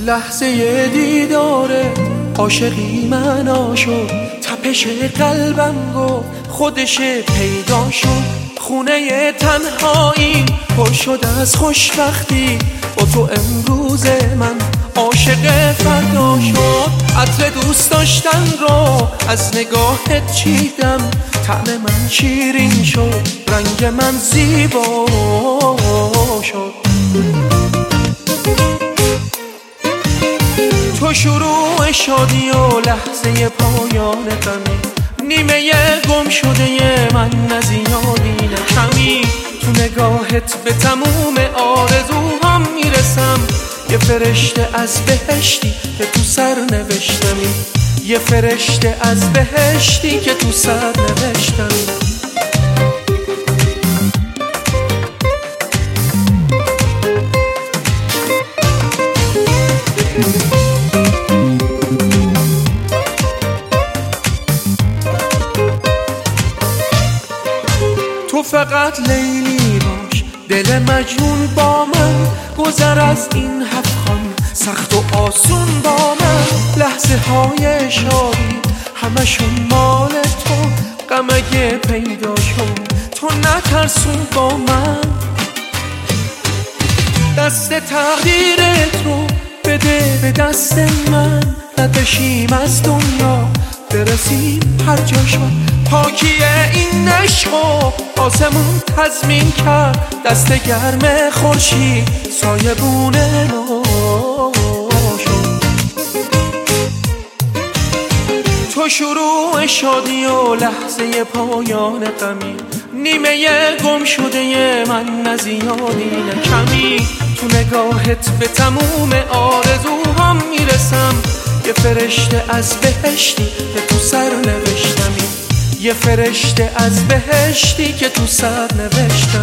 لحظه دیداره عاشقی من شد، تپش قلبم گفت خودش پیدا شد. خونه تنهایی پر شد از خوشبختی، با تو امروز من عاشق فردا شد. عطر دوست داشتن رو از نگاهت چیدم، طعم من شیرین شد، رنگ من زیبا شد. تو شروع شادی و لحظه پایان غمی، نیمه گم شده من نزیادی نکمی. تو نگاهت به تموم آرزوهام میرسم، یه فرشته از بهشتی که تو سر نوشتمی، یه فرشته از بهشتی که تو سر نوشتمی. تو فقط لیلی باش، دل مجنون با من، گذر از این هفخان سخت و آسون با من. لحظه های شادی همشون مال تو، غم اگه پیدا شد تو نترسون با من. دست تقدیرت رو بده به دست من، نبشیم از دنیا برسیم هر جا شد. پاکی این عشقو آسمون تضمین کرد، دست گرم خورشید سایبون ما شد. تو شروع شادی و لحظه پایان غمی، نیمه گم شده من نزیادی نکمی. تو نگاهت به تموم آرزوهام میرسم، یه فرشته از بهشتی که تو سر نوشتمی، یه فرشته از بهشتی که تو سر نوشتم.